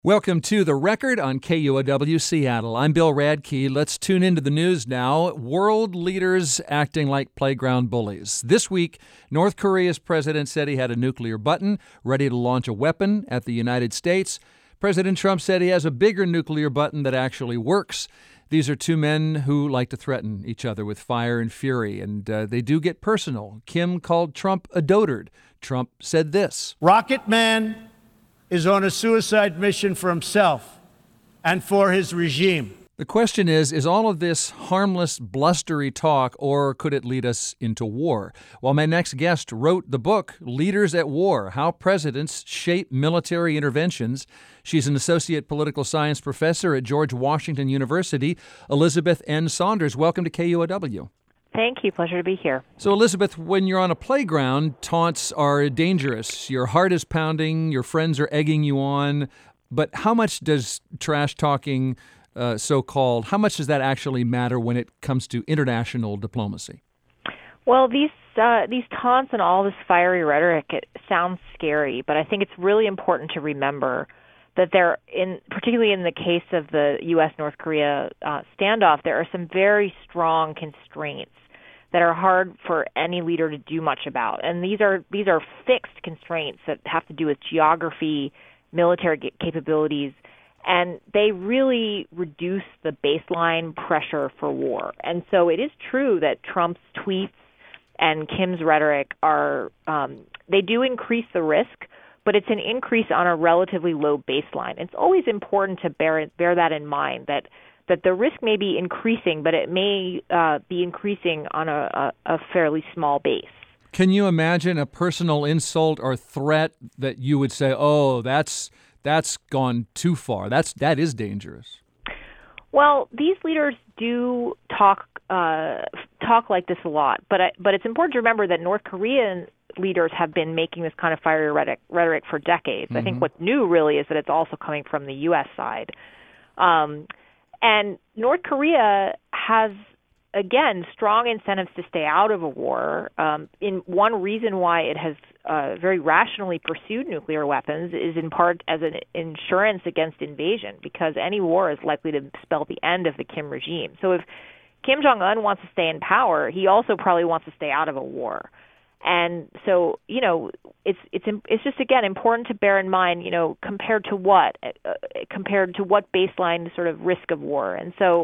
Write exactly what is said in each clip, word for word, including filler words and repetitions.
Welcome to The Record on K U O W Seattle. I'm Bill Radke. Let's tune into the news now. World leaders acting like playground bullies. This week, North Korea's president said he had a nuclear button ready to launch a weapon at the United States. President Trump said he has a bigger nuclear button that actually works. These are two men who like to threaten each other with fire and fury, and uh, they do get personal. Kim called Trump a dotard. Trump said this. Rocket Man is on a suicide mission for himself and for his regime. The question is, is all of this harmless, blustery talk, or could it lead us into war? Well, my next guest wrote the book, Leaders at War, How Presidents Shape Military Interventions. She's an associate political science professor at George Washington University. Elizabeth N. Saunders, welcome to K U O W. Thank you. Pleasure to be here. So, Elizabeth, when you're on a playground, taunts are dangerous. Your heart is pounding, your friends are egging you on. But how much does trash talking, uh, so-called, how much does that actually matter when it comes to international diplomacy? Well, these uh, these taunts and all this fiery rhetoric, it sounds scary, but I think it's really important to remember that there, in particularly in the case of the U S North Korea uh, standoff, there are some very strong constraints that are hard for any leader to do much about. And these are these are fixed constraints that have to do with geography, military capabilities, and they really reduce the baseline pressure for war. And so it is true that Trump's tweets and Kim's rhetoric are, um, they do increase the risk, but it's an increase on a relatively low baseline. It's always important to bear bear that in mind, that that the risk may be increasing, but it may uh, be increasing on a, a, a fairly small base. Can you imagine a personal insult or threat that you would say, oh, that's that's gone too far? That's that is dangerous. Well, these leaders do talk uh, talk like this a lot, but I, but it's important to remember that North Korean leaders have been making this kind of fiery rhetoric, rhetoric for decades. Mm-hmm. I think what's new really is that it's also coming from the U S side. Um, and North Korea has, again, strong incentives to stay out of a war. Um, in one reason why it has uh, very rationally pursued nuclear weapons is in part as an insurance against invasion, because any war is likely to spell the end of the Kim regime. So if Kim Jong-un wants to stay in power, he also probably wants to stay out of a war. And so, you know, it's it's it's just, again, important to bear in mind, you know, compared to what, uh, compared to what baseline sort of risk of war. And so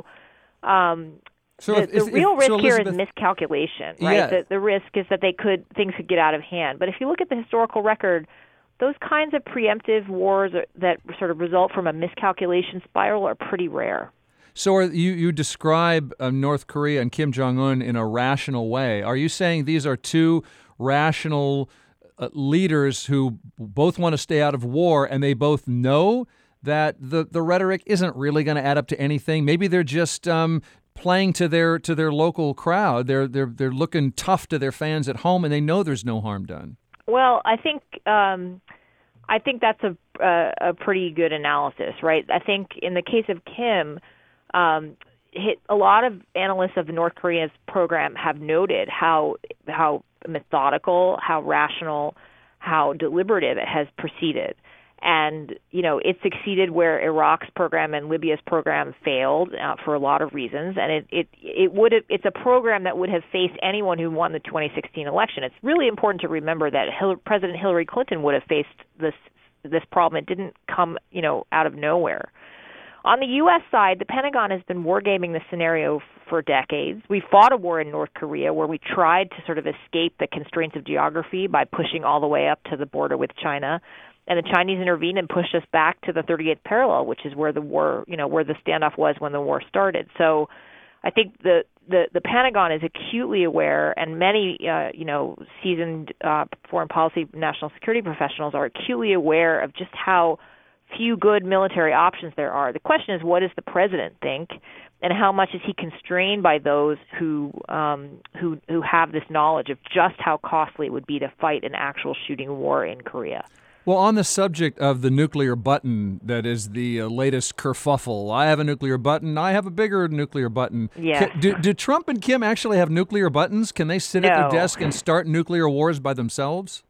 um, so the, if, the if, real if, risk so here Elizabeth, is miscalculation, right? Yeah. The, the risk is that they could things could get out of hand. But if you look at the historical record, those kinds of preemptive wars are, that sort of result from a miscalculation spiral are pretty rare. So are you, you describe uh, North Korea and Kim Jong-un in a rational way. Are you saying these are two rational uh, leaders who both want to stay out of war, and they both know that the, the rhetoric isn't really going to add up to anything? Maybe they're just um, playing to their to their local crowd. They're they're they're looking tough to their fans at home, and they know there's no harm done. Well, I think um, I think that's a a, a pretty good analysis, right? I think in the case of Kim, um, hit, a lot of analysts of the North Korea's program have noted how how methodical, how rational, how deliberative it has proceeded. And, you know, it succeeded where Iraq's program and Libya's program failed uh, for a lot of reasons. And it, it, it would have, it's a program that would have faced anyone who won the twenty sixteen election. It's really important to remember that Hillary, President Hillary Clinton would have faced this this problem. It didn't come, you know, out of nowhere. On the U S side, the Pentagon has been wargaming the scenario for decades. We fought a war in North Korea where we tried to sort of escape the constraints of geography by pushing all the way up to the border with China. And the Chinese intervened and pushed us back to the thirty-eighth parallel, which is where the war, you know, where the standoff was when the war started. So I think the, the, the Pentagon is acutely aware, and many, uh, you know, seasoned uh, foreign policy, national security professionals are acutely aware of just how few good military options there are. The question is, what does the president think, and how much is he constrained by those who um, who who have this knowledge of just how costly it would be to fight an actual shooting war in Korea? Well, on the subject of the nuclear button that is the uh, latest kerfuffle, I have a nuclear button, I have a bigger nuclear button. Yes. Can, do, do Trump and Kim actually have nuclear buttons? Can they sit No. at their desk and start nuclear wars by themselves?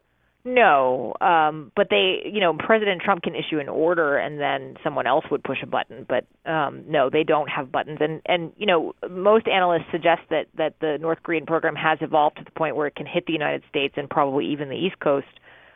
No, um, but they, you know, President Trump can issue an order and then someone else would push a button. But um, no, they don't have buttons. And, and you know, most analysts suggest that, that the North Korean program has evolved to the point where it can hit the United States and probably even the East Coast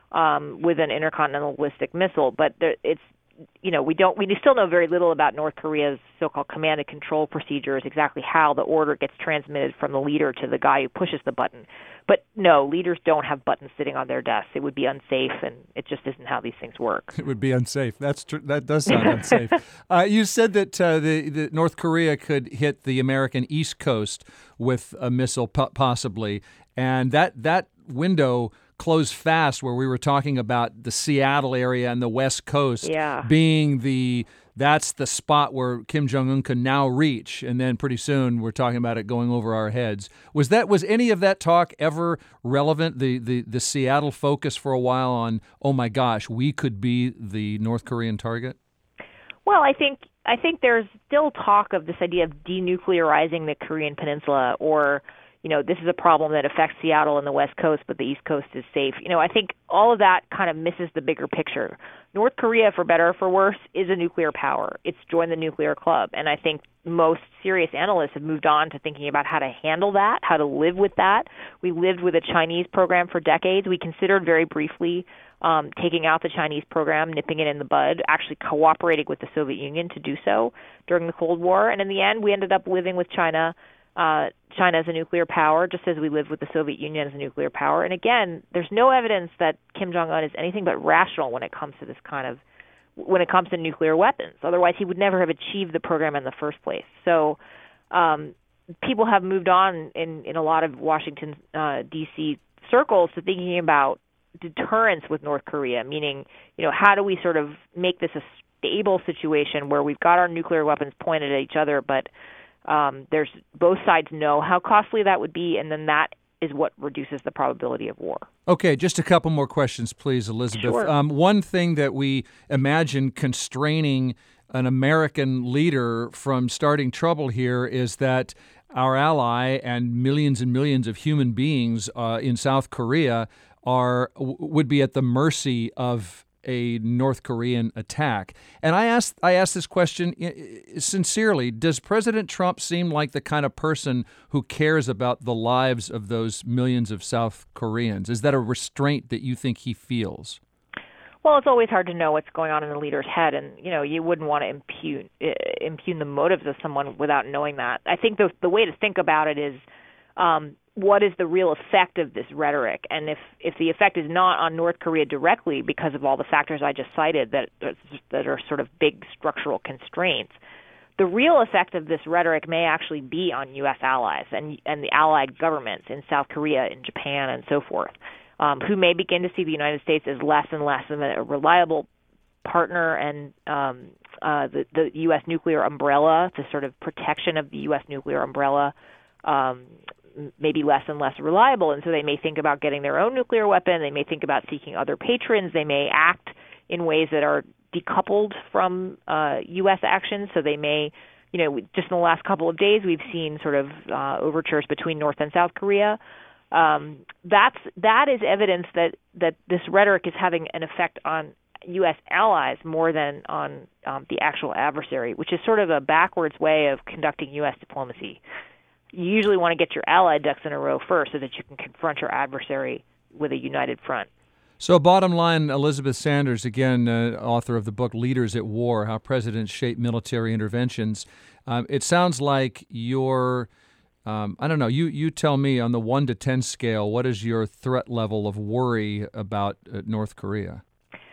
um, with an intercontinental ballistic missile. But there, it's, you know, we don't, we still know very little about North Korea's so-called command and control procedures, exactly how the order gets transmitted from the leader to the guy who pushes the button. But no, leaders don't have buttons sitting on their desks. It would be unsafe, and it just isn't how these things work. It would be unsafe. That's tr- that does sound unsafe. Uh, you said that uh, the, the North Korea could hit the American East Coast with a missile, po- possibly, and that that window closed fast. Where we were talking about the Seattle area and the West Coast yeah. being the that's the spot where Kim Jong-un can now reach, and then pretty soon we're talking about it going over our heads. Was that was any of that talk ever relevant? The the the Seattle focus for a while on, oh my gosh, we could be the North Korean target? Well, I think I think there's still talk of this idea of denuclearizing the Korean Peninsula, or you know, this is a problem that affects Seattle and the West Coast, but the East Coast is safe. You know, I think all of that kind of misses the bigger picture. North Korea, for better or for worse, is a nuclear power. It's joined the nuclear club. And I think most serious analysts have moved on to thinking about how to handle that, how to live with that. We lived with a Chinese program for decades. We considered very briefly um, taking out the Chinese program, nipping it in the bud, actually cooperating with the Soviet Union to do so during the Cold War. And in the end, we ended up living with China. Uh, China as a nuclear power, just as we lived with the Soviet Union as a nuclear power. And again, there's no evidence that Kim Jong-un is anything but rational when it comes to this kind of, when it comes to nuclear weapons. Otherwise, he would never have achieved the program in the first place. So um, people have moved on in, in a lot of Washington, uh, D C circles to thinking about deterrence with North Korea, meaning, you know, how do we sort of make this a stable situation where we've got our nuclear weapons pointed at each other, but Um, there's both sides know how costly that would be, and then that is what reduces the probability of war. Okay, just a couple more questions, please, Elizabeth. Sure. Um, one thing that we imagine constraining an American leader from starting trouble here is that our ally and millions and millions of human beings uh, in South Korea are would be at the mercy of a North Korean attack. And I asked I asked this question sincerely. Does President Trump seem like the kind of person who cares about the lives of those millions of South Koreans? Is that a restraint that you think he feels? Well, it's always hard to know what's going on in the leader's head, and you know you wouldn't want to impugn impugn the motives of someone without knowing that. I think the the way to think about it is, um, what is the real effect of this rhetoric? And if, if the effect is not on North Korea directly because of all the factors I just cited that that are sort of big structural constraints, the real effect of this rhetoric may actually be on U S allies and and the allied governments in South Korea, in Japan, and so forth, um, who may begin to see the United States as less and less of a reliable partner, and um, uh, the, the U S nuclear umbrella, the sort of protection of the U S nuclear umbrella, um, maybe less and less reliable, and so they may think about getting their own nuclear weapon. They may think about seeking other patrons. They may act in ways that are decoupled from uh, U S actions. So they may, you know, just in the last couple of days, we've seen sort of uh, overtures between North and South Korea. Um, that's that is evidence that that this rhetoric is having an effect on U S allies more than on um, the actual adversary, which is sort of a backwards way of conducting U S diplomacy. You usually want to get your allied ducks in a row first so that you can confront your adversary with a united front. So bottom line, Elizabeth Sanders, again, uh, author of the book Leaders at War, How Presidents Shape Military Interventions. Um, it sounds like you're, um, I don't know, you, you tell me on the one to ten scale, what is your threat level of worry about uh, North Korea?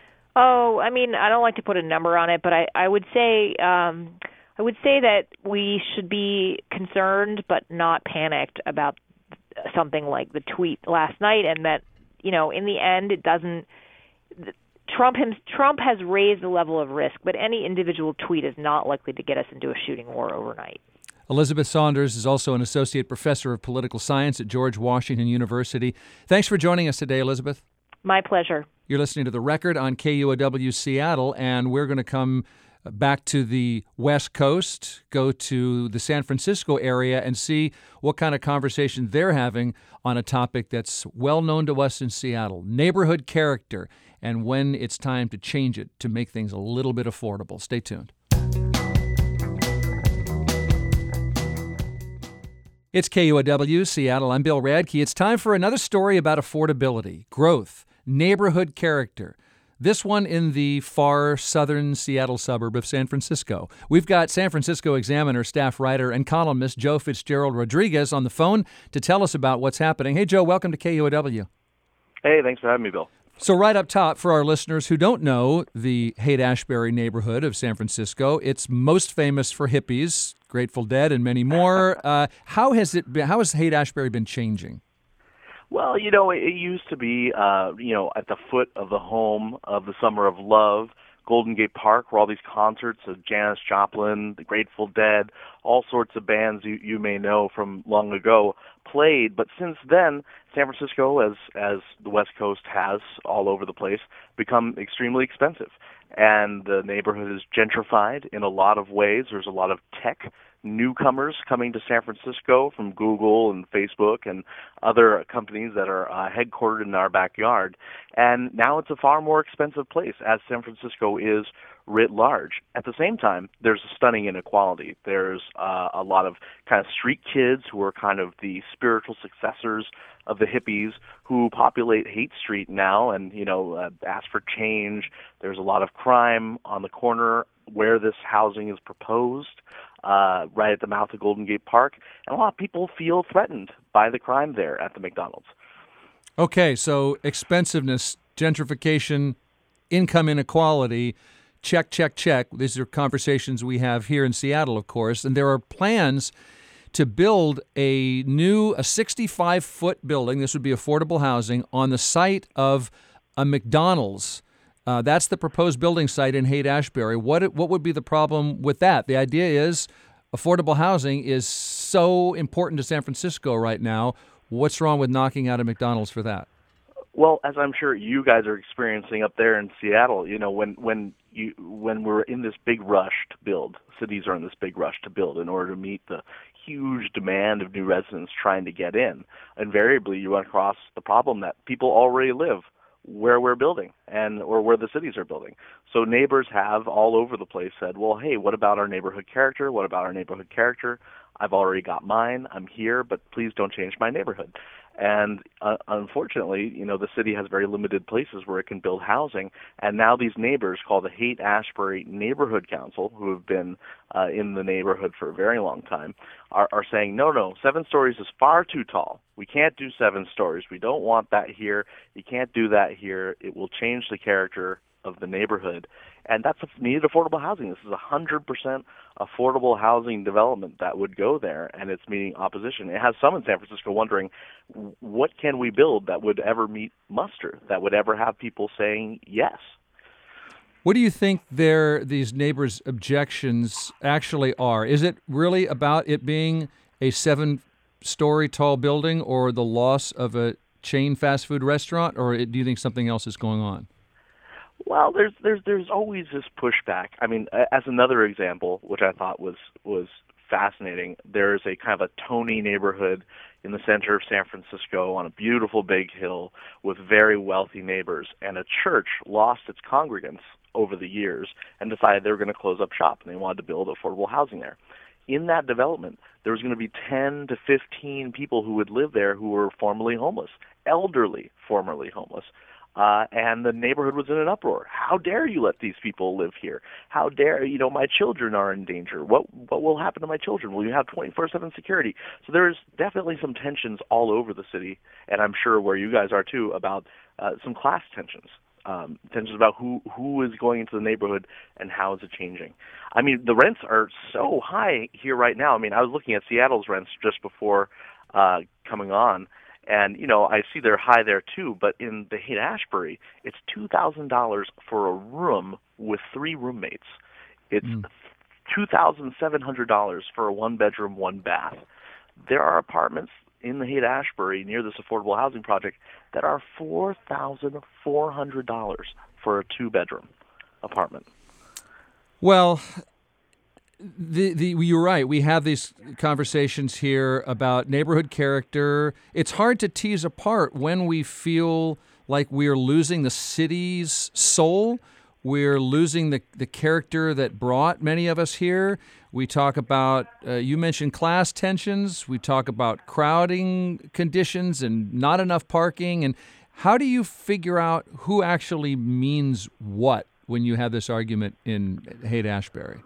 Oh, I mean, I don't like to put a number on it, but I, I would say... Um, I would say that we should be concerned but not panicked about something like the tweet last night, and that, you know, in the end, it doesn't Trump him, Trump has raised the level of risk, but any individual tweet is not likely to get us into a shooting war overnight. Elizabeth Saunders is also an associate professor of political science at George Washington University. Thanks for joining us today, Elizabeth. My pleasure. You're listening to The Record on K U O W Seattle, and we're going to come back to the West Coast, go to the San Francisco area, and see what kind of conversation they're having on a topic that's well known to us in Seattle, neighborhood character, and when it's time to change it to make things a little bit affordable. Stay tuned. It's K U O W Seattle. I'm Bill Radke. It's time for another story about affordability, growth, neighborhood character. This one in the far southern Seattle suburb of San Francisco. We've got San Francisco Examiner staff writer and columnist Joe Fitzgerald Rodriguez on the phone to tell us about what's happening. Hey, Joe, welcome to K U O W. Hey, thanks for having me, Bill. So right up top, for our listeners who don't know the Haight-Ashbury neighborhood of San Francisco, it's most famous for hippies, Grateful Dead, and many more. Uh, how has it been, how has Haight-Ashbury been changing? Well, you know, it, it used to be, uh, you know, at the foot of the home of the Summer of Love, Golden Gate Park, where all these concerts of Janis Joplin, the Grateful Dead, all sorts of bands you, you may know from long ago played. But since then, San Francisco, as as the West Coast has all over the place, become extremely expensive. And the neighborhood is gentrified in a lot of ways. There's a lot of tech newcomers coming to San Francisco from Google and Facebook and other companies that are uh, headquartered in our backyard. And now it's a far more expensive place, as San Francisco is writ large. At the same time, there's a stunning inequality. There's uh, a lot of kind of street kids who are kind of the spiritual successors of the hippies who populate Haight Street now and, you know, uh, ask for change. There's a lot of crime on the corner where this housing is proposed, uh, right at the mouth of Golden Gate Park. And a lot of people feel threatened by the crime there at the McDonald's. Okay, so expensiveness, gentrification, income inequality, check, check, check. These are conversations we have here in Seattle, of course, and there are plans to build a new, a sixty-five foot building, this would be affordable housing, on the site of a McDonald's. Uh, that's the proposed building site in Haight-Ashbury. What what would be the problem with that? The idea is affordable housing is so important to San Francisco right now. What's wrong with knocking out a McDonald's for that? Well, as I'm sure you guys are experiencing up there in Seattle, you know, when when you when we're in this big rush to build, cities are in this big rush to build in order to meet the huge demand of new residents trying to get in. Invariably, you run across the problem that people already live where we're building and or where the cities are building. So neighbors have all over the place said, well, hey, what about our neighborhood character? What about our neighborhood character? I've already got mine. I'm here, but please don't change my neighborhood. And uh, unfortunately, you know, the city has very limited places where it can build housing. And now these neighbors, called the Haight-Ashbury Neighborhood Council, who have been uh, in the neighborhood for a very long time, are, are saying, no, no, seven stories is far too tall. We can't do seven stories. We don't want that here. You can't do that here. It will change the character of the neighborhood. And that's needed affordable housing. This is a one hundred percent affordable housing development that would go there, and it's meeting opposition. It has some in San Francisco wondering, what can we build that would ever meet muster, that would ever have people saying yes? What do you think their these neighbors' objections actually are? Is it really about it being a seven-story tall building or the loss of a chain fast food restaurant, or do you think something else is going on? Well, there's there's there's always this pushback. I mean, as another example, which I thought was was fascinating, there's a kind of a Tony neighborhood in the center of San Francisco on a beautiful big hill with very wealthy neighbors, and a church lost its congregants over the years and decided they were going to close up shop, and they wanted to build affordable housing there. In that development, there was going to be ten to fifteen people who would live there who were formerly homeless, elderly formerly homeless. Uh, and the neighborhood was in an uproar. How dare you let these people live here? How dare, you know, my children are in danger. What what will happen to my children? Will you have twenty-four seven security? So there's definitely some tensions all over the city, and I'm sure where you guys are too, about uh, some class tensions. Um, tensions about who, who is going into the neighborhood and how is it changing. I mean, the rents are so high here right now. I mean, I was looking at Seattle's rents just before uh, coming on, and, you know, I see they're high there too, but in the Haight-Ashbury, it's two thousand dollars for a room with three roommates. It's mm. two thousand seven hundred dollars for a one-bedroom, one-bath. There are apartments in the Haight-Ashbury near this affordable housing project that are four thousand four hundred dollars for a two-bedroom apartment. Well, the, the you're right. We have these conversations here about neighborhood character. It's hard to tease apart when we feel like we're losing the city's soul. We're losing the, the character that brought many of us here. We talk about, uh, you mentioned class tensions. We talk about crowding conditions and not enough parking. And how do you figure out who actually means what when you have this argument in Haight-Ashbury?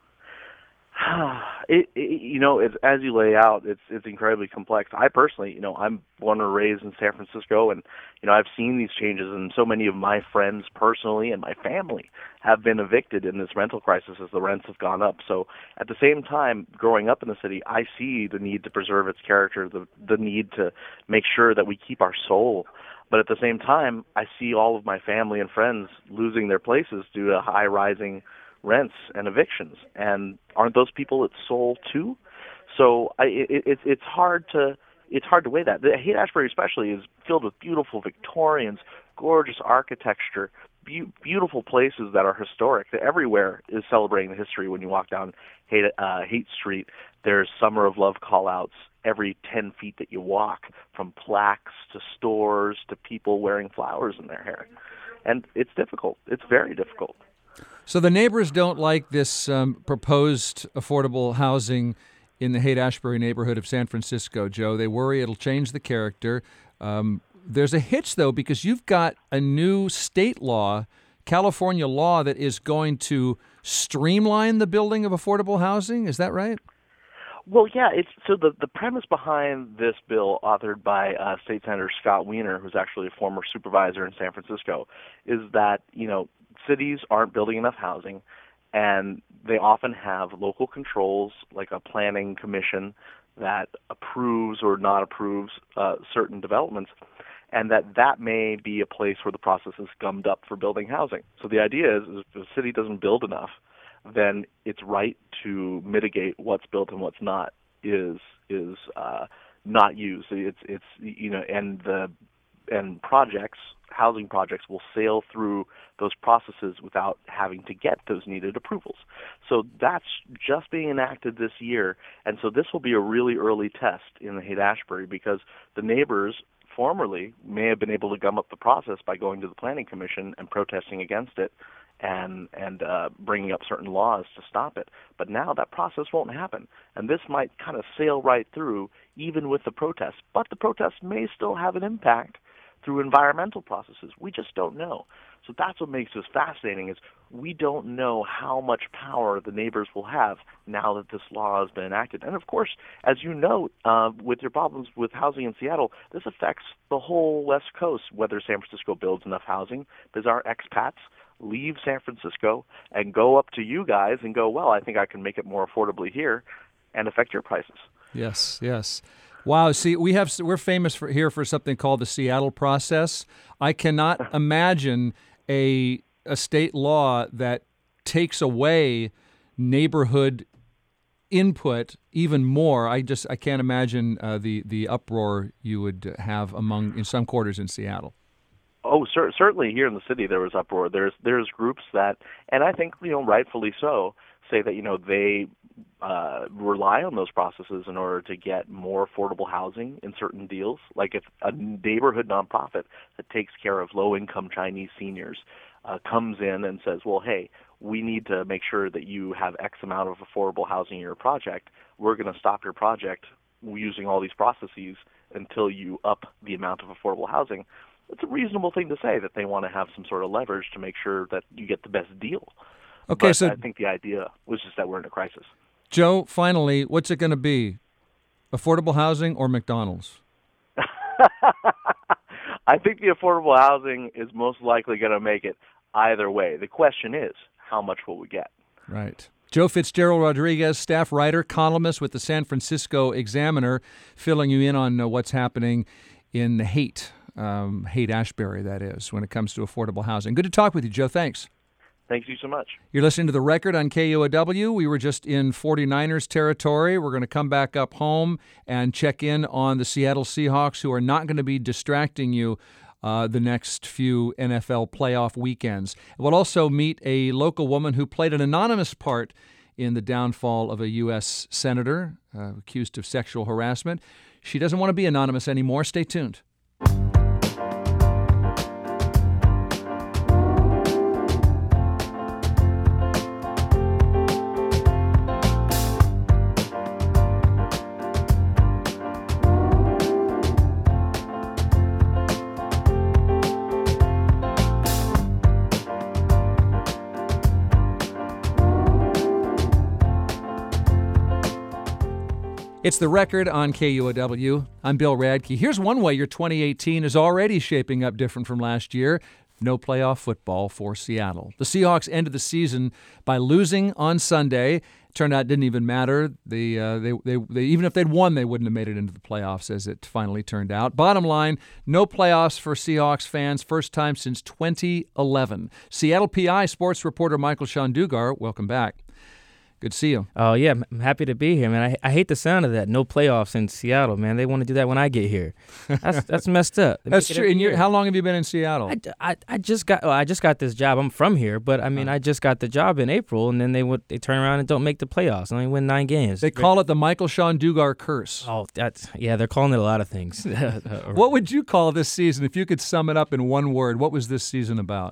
It, it, you know, it's, as you lay out, it's it's incredibly complex. I personally, you know, I'm born and raised in San Francisco, and you know, I've seen these changes, and so many of my friends personally and my family have been evicted in this rental crisis as the rents have gone up. So at the same time, growing up in the city, I see the need to preserve its character, the the need to make sure that we keep our soul. But at the same time, I see all of my family and friends losing their places due to high rising rents and evictions, and aren't those people at soul too? So I, it, it, it's hard to it's hard to weigh that. The Haight-Ashbury especially is filled with beautiful Victorians, gorgeous architecture, be- beautiful places that are historic. Everywhere is celebrating the history. When you walk down Haight, uh, Haight Street, there's Summer of Love call-outs every ten feet that you walk, from plaques to stores to people wearing flowers in their hair. And it's difficult. It's very difficult. So the neighbors don't like this um, proposed affordable housing in the Haight-Ashbury neighborhood of San Francisco, Joe. They worry it'll change the character. Um, there's a hitch, though, because you've got a new state law, California law, that is going to streamline the building of affordable housing. Is that right? Well, yeah. It's so the the premise behind this bill, authored by uh, State Senator Scott Wiener, who's actually a former supervisor in San Francisco, is that, you know, cities aren't building enough housing, and they often have local controls, like a planning commission that approves or not approves uh, certain developments, and that that may be a place where the process is gummed up for building housing. So the idea is, is if the city doesn't build enough, then it's right to mitigate what's built and what's not is is uh, not used. It's it's you know, and the and projects, housing projects, will sail through those processes without having to get those needed approvals. So that's just being enacted this year, and so this will be a really early test in the Haight-Ashbury, because the neighbors formerly may have been able to gum up the process by going to the Planning Commission and protesting against it, and and uh, bringing up certain laws to stop it. But now that process won't happen, and this might kind of sail right through, even with the protests. But the protests may still have an impact through environmental processes. We just don't know. So that's what makes this fascinating, is we don't know how much power the neighbors will have now that this law has been enacted. And of course, as you note, uh, with your problems with housing in Seattle, this affects the whole West Coast, whether San Francisco builds enough housing, because our expats leave San Francisco and go up to you guys and go, well, I think I can make it more affordably here, and affect your prices. Yes, yes. Wow. See, we have we're famous for here for something called the Seattle process. I cannot imagine a a state law that takes away neighborhood input even more. I just I can't imagine uh, the the uproar you would have among in some quarters in Seattle. Oh, cer- certainly here in the city there was uproar. There's there's groups that, and I think, you know, rightfully so, say that, you know, they uh, rely on those processes in order to get more affordable housing in certain deals. Like if a neighborhood nonprofit that takes care of low-income Chinese seniors uh, comes in and says, well, hey, we need to make sure that you have X amount of affordable housing in your project, we're going to stop your project using all these processes until you up the amount of affordable housing. It's a reasonable thing to say, that they want to have some sort of leverage to make sure that you get the best deal. Okay, but so I think the idea was just that we're in a crisis. Joe, finally, what's it going to be? Affordable housing or McDonald's? I think the affordable housing is most likely going to make it either way. The question is, how much will we get? Right. Joe Fitzgerald Rodriguez, staff writer, columnist with the San Francisco Examiner, filling you in on uh, what's happening in Haight, um, Haight-Ashbury, that is, when it comes to affordable housing. Good to talk with you, Joe. Thanks. Thank you so much. You're listening to The Record on K U O W. We were just in forty-niners territory. We're going to come back up home and check in on the Seattle Seahawks, who are not going to be distracting you uh, the next few N F L playoff weekends. We'll also meet a local woman who played an anonymous part in the downfall of a U S senator uh, accused of sexual harassment. She doesn't want to be anonymous anymore. Stay tuned. It's The Record on K U O W. I'm Bill Radke. Here's one way your twenty eighteen is already shaping up different from last year. No playoff football for Seattle. The Seahawks ended the season by losing on Sunday. Turned out it didn't even matter. The, uh, they, they, they, even if they'd won, they wouldn't have made it into the playoffs, as it finally turned out. Bottom line, no playoffs for Seahawks fans. First time since twenty eleven. Seattle P I sports reporter Michael Shandugar, welcome back. Good to see you. Oh, yeah. I'm happy to be here, man. I, I hate the sound of that. No playoffs in Seattle, man. They want to do that when I get here. That's that's messed up. They That's true. And you, how long have you been in Seattle? I, I, I just got well, I just got this job. I'm from here, but I mean, oh. I just got the job in April, and then they would they turn around and don't make the playoffs. Only win nine games. They call it the Michael Shandugar curse. Oh, that's yeah. They're calling it a lot of things. What would you call this season if you could sum it up in one word? What was this season about?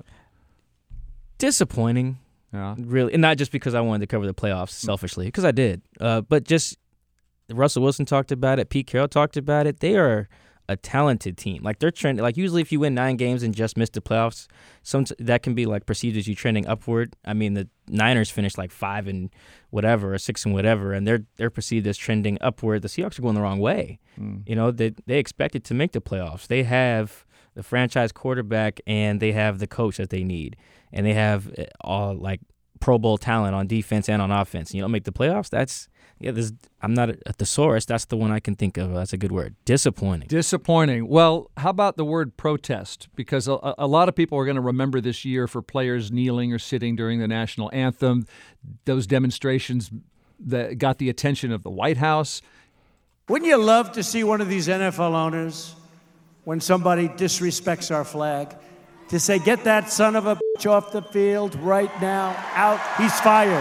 Disappointing. Yeah. Really, and not just because I wanted to cover the playoffs selfishly, because I did, uh, but just Russell Wilson talked about it, Pete Carroll talked about it. They are a talented team. Like they're trending. Like usually, if you win nine games and just miss the playoffs, some that can be like perceived as you trending upward. I mean, the Niners finished like five and whatever, or six and whatever, and they're they're perceived as trending upward. The Seahawks are going the wrong way. Mm. You know, they they expected to make the playoffs. They have the franchise quarterback and they have the coach that they need. And they have all like Pro Bowl talent on defense and on offense. You don't make the playoffs. That's yeah. This I'm not a, a thesaurus. That's the one I can think of. That's a good word. Disappointing. Disappointing. Well, how about the word protest? Because a, a lot of people are going to remember this year for players kneeling or sitting during the national anthem. Those demonstrations that got the attention of the White House. Wouldn't you love to see one of these N F L owners, when somebody disrespects our flag, to say, get that son of a bitch off the field right now, out, he's fired.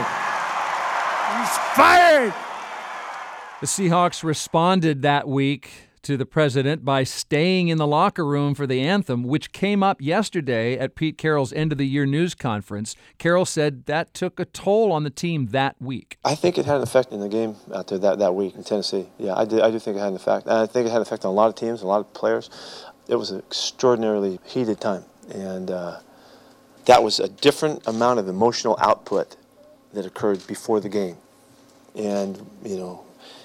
He's fired! The Seahawks responded that week to the president by staying in the locker room for the anthem, which came up yesterday at Pete Carroll's end-of-the-year news conference. Carroll said that took a toll on the team that week. I think it had an effect in the game out there that, that week in Tennessee. Yeah, I, did, I do think it had an effect. And I think it had an effect on a lot of teams, a lot of players. It was an extraordinarily heated time. And uh, that was a different amount of emotional output that occurred before the game. And, you know,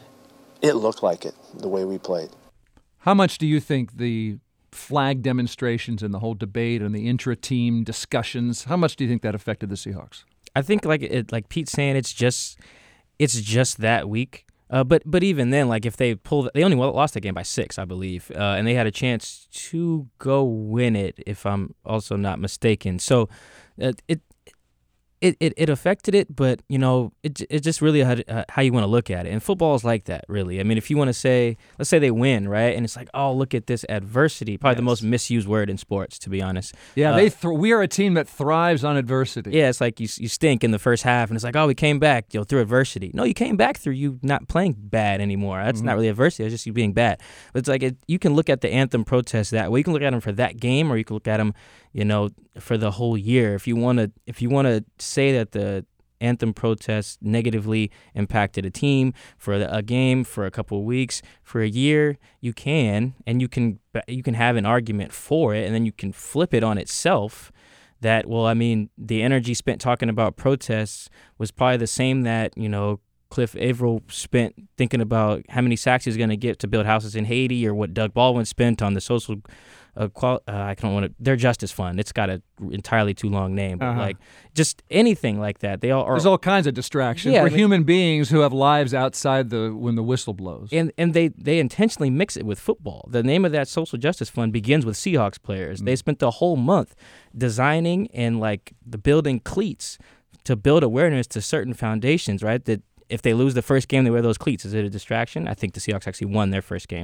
it looked like it, the way we played. How much do you think the flag demonstrations and the whole debate and the intra-team discussions, how much do you think that affected the Seahawks? I think, like it, like Pete's saying, it's just it's just that week. Uh, but but even then, like if they pulled, they only lost that game by six, I believe, uh, and they had a chance to go win it, if I'm also not mistaken. So uh, it. It, it it affected it, but, you know, it it just really how, how you want to look at it. And football is like that, really. I mean, if you want to say, let's say they win, right? And it's like, oh, look at this adversity. Probably yes. the most misused word in sports, to be honest. Yeah, uh, they th- we are a team that thrives on adversity. Yeah, it's like you you stink in the first half, and it's like, oh, we came back you know, through adversity. No, you came back through you not playing bad anymore. That's mm-hmm. not really adversity. It's just you being bad. But it's like it, you can look at the anthem protest that way. You can look at them for that game, or you can look at them, you know, for the whole year. If you want to, if you want to say that the anthem protests negatively impacted a team for a game, for a couple of weeks, for a year, you can, and you can you can have an argument for it, and then you can flip it on itself. That, well, I mean, the energy spent talking about protests was probably the same that, you know, Cliff Averill spent thinking about how many sacks he's going to get to build houses in Haiti, or what Doug Baldwin spent on the social Uh, qual- uh, I don't want to. Their Justice Fund. It's got an entirely too long name, but uh-huh. like just anything like that. They all are. There's all kinds of distractions. Yeah, We're I mean, human beings who have lives outside the when the whistle blows. And and they they intentionally mix it with football. The name of that social justice fund begins with Seahawks players. Mm-hmm. They spent the whole month designing and like the building cleats to build awareness to certain foundations. Right. That if they lose the first game, they wear those cleats. Is it a distraction? I think the Seahawks actually won their first game.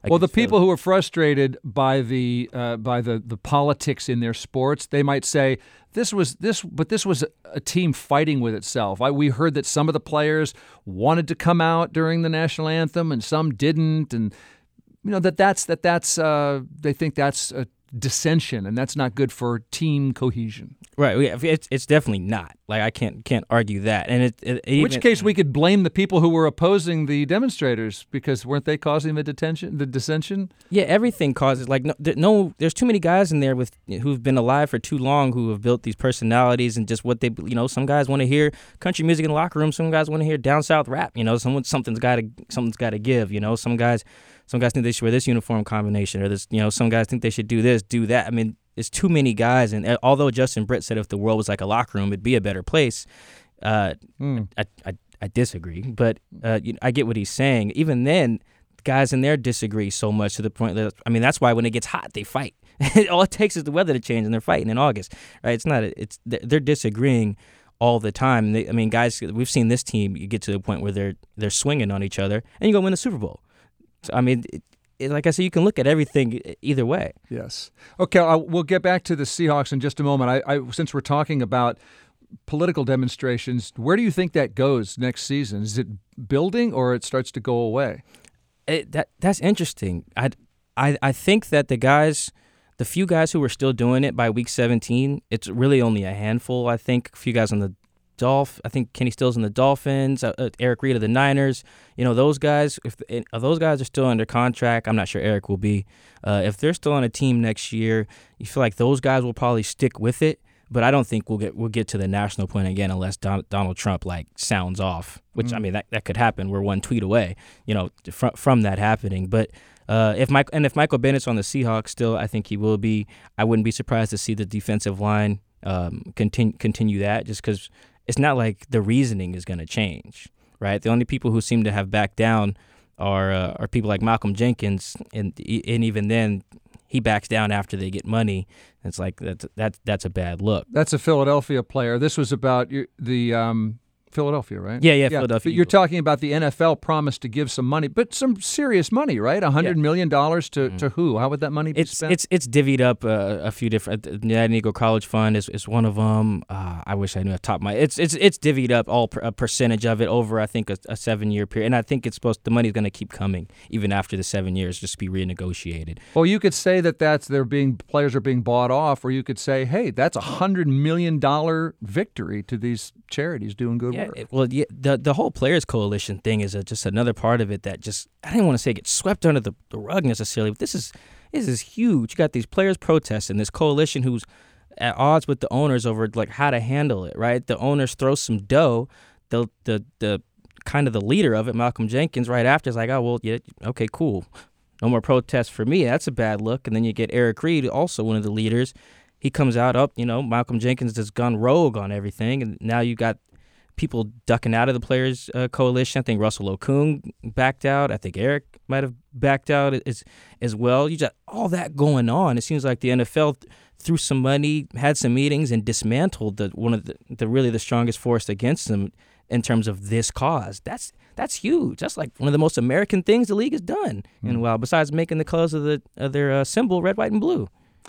Well, the against Philly. people who are frustrated by the uh, by the, the politics in their sports, they might say this was this, but this was a, a team fighting with itself. I, we heard that some of the players wanted to come out during the national anthem, and some didn't, and you know that that's that that's uh, they think that's a dissension, and that's not good for team cohesion. Right, yeah, it's it's definitely not. Like I can't can't argue that. And it, it, it In which even, case we could blame the people who were opposing the demonstrators because weren't they causing the detention, the dissension? Yeah, everything causes like no, there, no. There's too many guys in there with who've been alive for too long who have built these personalities and just what they you know. Some guys want to hear country music in the locker room. Some guys want to hear down south rap. You know, someone something's got to something's got to give. You know, some guys some guys think they should wear this uniform combination or this. You know, some guys think they should do this, do that. I mean, it's too many guys. And although Justin Britt said if the world was like a locker room, it'd be a better place. Uh, mm. I, I I disagree, but uh, you know, I get what he's saying. Even then, guys in there disagree so much to the point that I mean that's why when it gets hot, they fight. All it takes is the weather to change, and they're fighting in August, right? It's not. It's they're disagreeing all the time. They, I mean, guys, we've seen this team. You get to the point where they're they're swinging on each other, and you go win the Super Bowl. So, I mean. It, Like I said, you can look at everything either way. Yes. Okay, uh, we'll get back to the Seahawks in just a moment. I, I, since we're talking about political demonstrations, where do you think that goes next season? Is it building or it starts to go away? It, that that's interesting. I, I I think that the guys, the few guys who are still doing it by week seventeen, it's really only a handful. I think a few guys on the Dolph. I think Kenny Stills in the Dolphins, uh, Eric Reid of the Niners. You know, those guys, if, if those guys are still under contract, I'm not sure Eric will be. Uh, if they're still on a team next year, you feel like those guys will probably stick with it. But I don't think we'll get we'll get to the national point again unless Don, Donald Trump like sounds off. Which mm. I mean that, that could happen. We're one tweet away, you know, from from that happening. But uh, if Mike and if Michael Bennett's on the Seahawks still, I think he will be. I wouldn't be surprised to see the defensive line um, continue continue that just because. It's not like the reasoning is going to change, right? The only people who seem to have backed down are uh, are people like Malcolm Jenkins, and and even then, he backs down after they get money. It's like that's that that's a bad look. That's a Philadelphia player. This was about the um, Philadelphia, right? Yeah, yeah, yeah. Philadelphia. But you're talking about the N F L promised to give some money, but some serious money, right? A hundred yeah. million dollars to, mm-hmm. to who? How would that money be it's, spent? It's it's divvied up uh, a few different. The United Negro College Fund is, is one of them. Uh, I wish I knew off the top of my. It's it's it's divvied up all per, a percentage of it over I think a, a seven year period, and I think it's supposed the money's going to keep coming even after the seven years, just be renegotiated. Well, you could say that that's they're being players are being bought off, or you could say, hey, that's a hundred million dollar victory to these charities doing good yeah, work. It, well, yeah. The the whole Players Coalition thing is a, just another part of it that just I didn't want to say gets swept under the, the rug necessarily, but this is this is huge. You got these players protesting, this coalition who's at odds with the owners over like how to handle it, right? The owners throw some dough. The the the kind of the leader of it, Malcolm Jenkins, right after is like, oh well, yeah, okay, cool, no more protests for me. That's a bad look. And then you get Eric Reid, also one of the leaders. He comes out up, you know, Malcolm Jenkins has gone rogue on everything, and now you got people ducking out of the Players uh, Coalition. I think Russell Okung backed out. I think Eric might have backed out as as well. You got all that going on. It seems like the N F L th- threw some money, had some meetings, and dismantled the one of the, the really the strongest force against them in terms of this cause. That's that's huge. That's like one of the most American things the league has done mm. in a while. Besides making the colors of the of their uh, symbol red, white, and blue.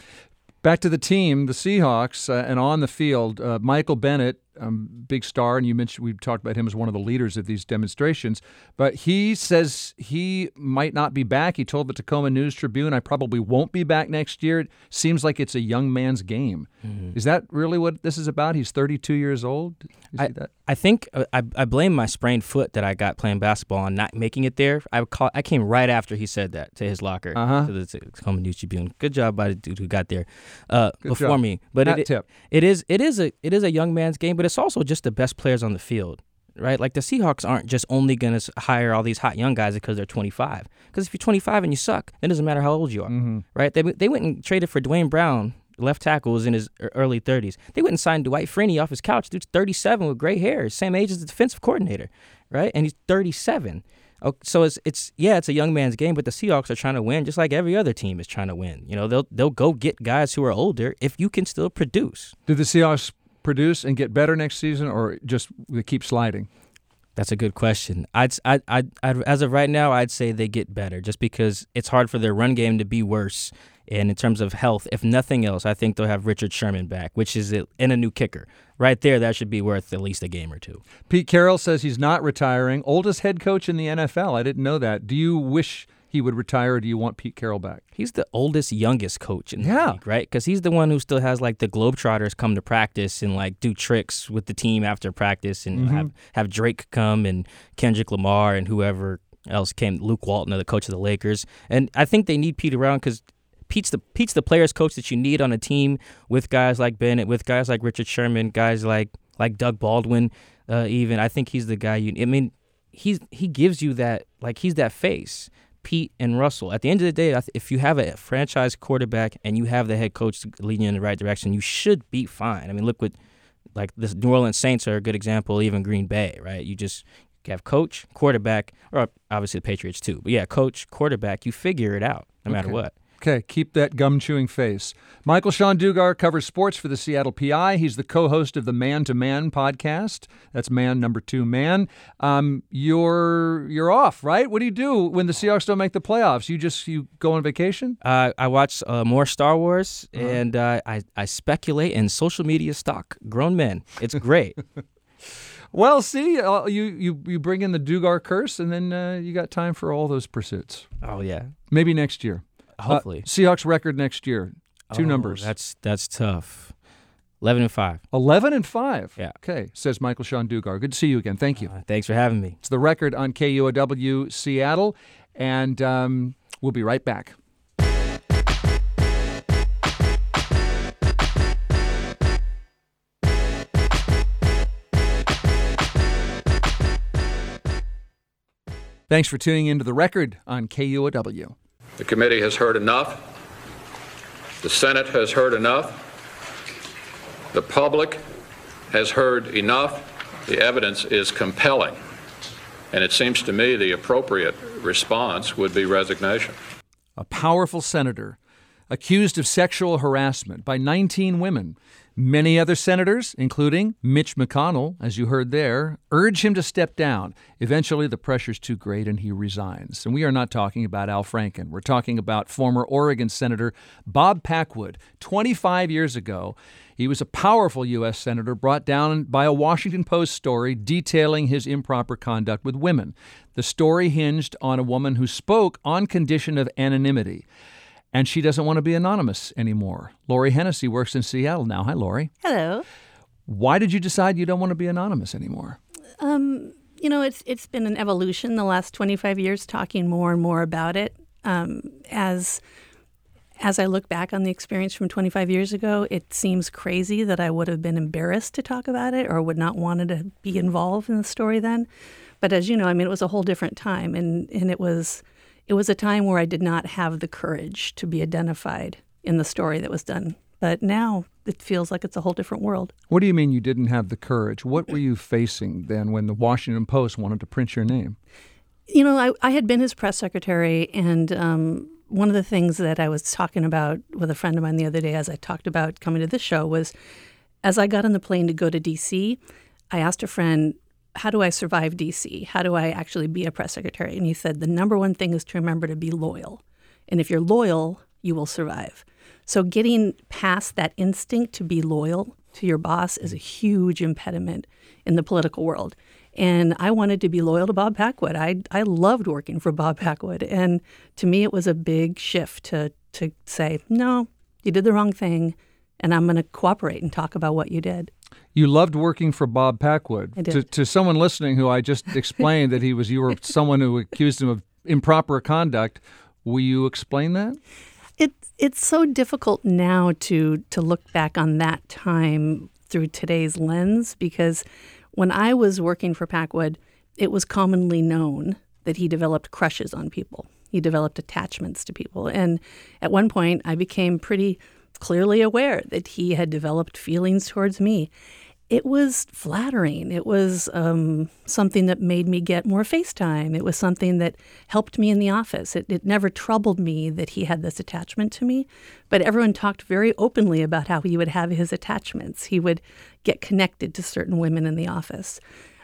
Back to the team, the Seahawks, uh, and on the field, uh, Michael Bennett, um, big star, and you mentioned we talked about him as one of the leaders of these demonstrations, but he says he might not be back. He told the Tacoma News Tribune, I probably won't be back next year. It seems like it's a young man's game. Mm-hmm. Is that really what this is about? He's thirty-two years old? You see I, that? I think uh, I, I blame my sprained foot that I got playing basketball on not making it there. I call, I came right after he said that to his locker, uh-huh. to the Tacoma News Tribune. Good job by the dude who got there uh, before job. me. But Hat it, tip. it is it is a it is a young man's game, but it's also just the best players on the field, right? Like the Seahawks aren't just only going to hire all these hot young guys because they're twenty-five. Because if you're twenty-five and you suck, it doesn't matter how old you are, mm-hmm. right? They they went and traded for Dwayne Brown, left tackle, was in his early thirties. They went and signed Dwight Freeney off his couch. Dude's thirty-seven with gray hair, same age as the defensive coordinator, right? And he's thirty-seven. So it's it's yeah, it's a young man's game, but the Seahawks are trying to win just like every other team is trying to win. You know, they'll they'll go get guys who are older if you can still produce. Did the Seahawks produce and get better next season, or just they keep sliding? That's a good question. I'd, I, I, I'd, as of right now, I'd say they get better just because it's hard for their run game to be worse. And in terms of health, if nothing else, I think they'll have Richard Sherman back, which is it, and a new kicker. Right there, that should be worth at least a game or two. Pete Carroll says he's not retiring. Oldest head coach in the N F L. I didn't know that. Do you wish he would retire, or do you want Pete Carroll back? He's the oldest, youngest coach in the yeah. league, right? Because he's the one who still has, like, the Globetrotters come to practice and, like, do tricks with the team after practice and mm-hmm. have, have Drake come and Kendrick Lamar and whoever else came, Luke Walton, the coach of the Lakers. And I think they need Pete around because Pete's the Pete's the players coach that you need on a team with guys like Bennett, with guys like Richard Sherman, guys like like Doug Baldwin. Uh, even I think he's the guy you. I mean, he's he gives you that like he's that face. Pete and Russell. At the end of the day, if you have a franchise quarterback and you have the head coach leading you in the right direction, you should be fine. I mean, look what like the New Orleans Saints are a good example. Even Green Bay, right? You just have coach, quarterback, or obviously the Patriots too. But yeah, coach, quarterback. You figure it out no matter okay. what. Okay, keep that gum-chewing face. Michael Sean Dugar covers sports for the Seattle P I. He's the co-host of the Man to Man podcast. That's man number two, man. Um, you're you're off, right? What do you do when the Seahawks don't make the playoffs? You just you go on vacation? Uh, I watch uh, more Star Wars, uh-huh. and uh, I, I speculate and social media stalk grown men. It's great. Well, see, uh, you, you, you bring in the Dugar curse, and then uh, you got time for all those pursuits. Oh, yeah. Maybe next year. Hopefully. Uh, Seahawks record next year. Two oh, numbers. That's that's tough. Eleven and five. Eleven and five. Yeah. Okay. Says Michael Sean Dugar. Good to see you again. Thank you. Uh, thanks for having me. It's the record on K U O W Seattle, and um, we'll be right back. Thanks for tuning into the record on K U O W. The committee has heard enough. The Senate has heard enough. The public has heard enough. The evidence is compelling. And it seems to me the appropriate response would be resignation. A powerful senator accused of sexual harassment by nineteen women. Many other senators, including Mitch McConnell, as you heard there, urge him to step down. Eventually, the pressure's too great and he resigns. And we are not talking about Al Franken. We're talking about former Oregon Senator Bob Packwood. twenty-five years ago, he was a powerful U S senator brought down by a Washington Post story detailing his improper conduct with women. The story hinged on a woman who spoke on condition of anonymity. And she doesn't want to be anonymous anymore. Lori Hennessy works in Seattle now. Hi, Lori. Hello. Why did you decide you don't want to be anonymous anymore? Um, you know, it's it's been an evolution the last twenty-five years, talking more and more about it. Um, as as I look back on the experience from twenty-five years ago, it seems crazy that I would have been embarrassed to talk about it or would not wanted to be involved in the story then. But as you know, I mean, it was a whole different time, and, and it was... It was a time where I did not have the courage to be identified in the story that was done. But now it feels like it's a whole different world. What do you mean you didn't have the courage? What were you facing then when the Washington Post wanted to print your name? You know, I, I had been his press secretary, and um, one of the things that I was talking about with a friend of mine the other day as I talked about coming to this show was, as I got on the plane to go to D C, I asked a friend, how do I survive D C? How do I actually be a press secretary? And he said, the number one thing is to remember to be loyal. And if you're loyal, you will survive. So getting past that instinct to be loyal to your boss is a huge impediment in the political world. And I wanted to be loyal to Bob Packwood. I I loved working for Bob Packwood. And to me, it was a big shift to to say, no, you did the wrong thing, and I'm going to cooperate and talk about what you did. You loved working for Bob Packwood. I did. To, to someone listening who I just explained that he was, you were someone who accused him of improper conduct. Will you explain that? It, it's so difficult now to to look back on that time through today's lens, because when I was working for Packwood, it was commonly known that he developed crushes on people. He developed attachments to people. And at one point, I became pretty clearly aware that he had developed feelings towards me. It was flattering. It was um, something that made me get more FaceTime. It was something that helped me in the office. It, it never troubled me that he had this attachment to me, but everyone talked very openly about how he would have his attachments. He would get connected to certain women in the office.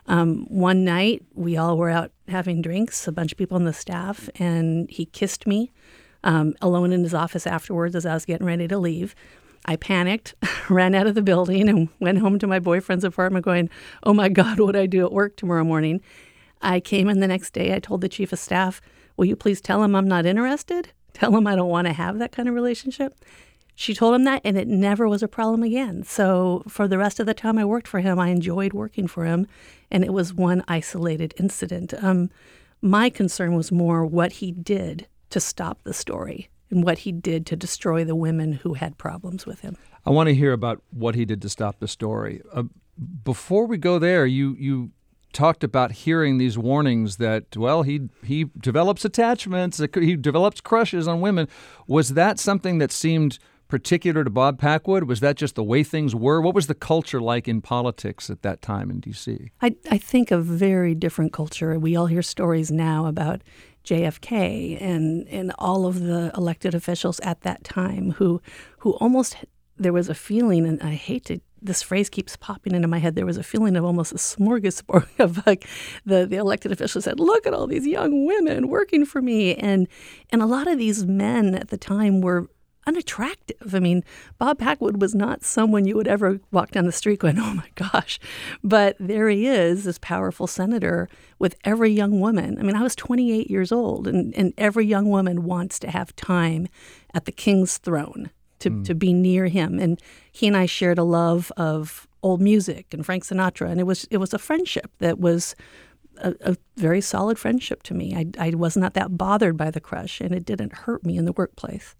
Um, one night, we all were out having drinks, a bunch of people on the staff, and he kissed me um, alone in his office afterwards as I was getting ready to leave. I panicked, ran out of the building, and went home to my boyfriend's apartment going, oh, my God, what do I do at work tomorrow morning? I came in the next day. I told the chief of staff, will you please tell him I'm not interested? Tell him I don't want to have that kind of relationship. She told him that, and it never was a problem again. So for the rest of the time I worked for him, I enjoyed working for him, and it was one isolated incident. Um, my concern was more what he did to stop the story and what he did to destroy the women who had problems with him. I want to hear about what he did to stop the story. Uh, before we go there, you you talked about hearing these warnings that, well, he he develops attachments, he develops crushes on women. Was that something that seemed particular to Bob Packwood? Was that just the way things were? What was the culture like in politics at that time in D C? I, I think a very different culture. We all hear stories now about J F K and, and all of the elected officials at that time who who almost, there was a feeling, and I hate to, this phrase keeps popping into my head, there was a feeling of almost a smorgasbord of like the, the elected officials said, look at all these young women working for me. And, and a lot of these men at the time were unattractive. I mean, Bob Packwood was not someone you would ever walk down the street going, oh my gosh. But there he is, this powerful senator with every young woman. I mean, I was twenty-eight years old, and, and every young woman wants to have time at the king's throne to, mm. to be near him. And he and I shared a love of old music and Frank Sinatra. And it was it was a friendship that was a, a very solid friendship to me. I, I was not that bothered by the crush, and it didn't hurt me in the workplace.